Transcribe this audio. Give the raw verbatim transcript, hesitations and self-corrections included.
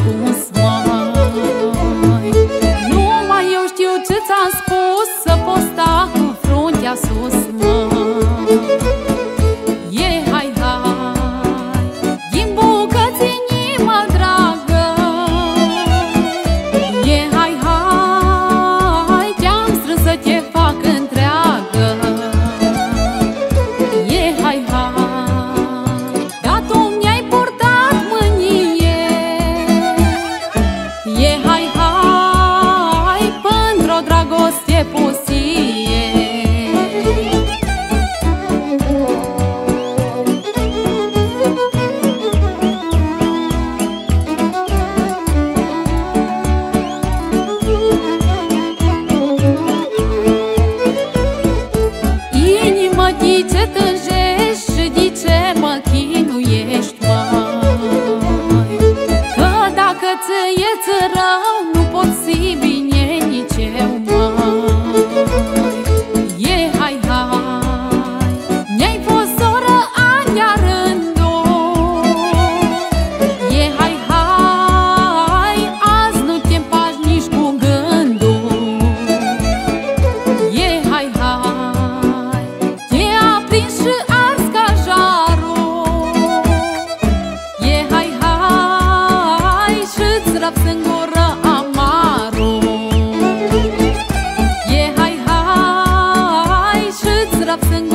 ascuns, mai. Numai eu știu ce ți-am spus, să poți sta cu fruntea sus, mai. E hai, hai, din bucăți inima dragă. E hai, hai, te-am strâns să te fac întreagă. E hai, hai, dar tu mi-ai purtat mânie. E hai, hai, pentru o dragoste pustie. Inima, de ce tânjești și de ce mă chinuiești, mai? Că dacă ți-e rău, nu pot fi bine nici eu, mai. E hai, hai, mi-ai fost soră ani rândul. E hai, hai, azi nu te împaci nici cu gândul. E hai, hai, te-a prins și ars ca jarul. E hai, hai, și-ți răps în gură amarul. E hai, hai, și-ți răps în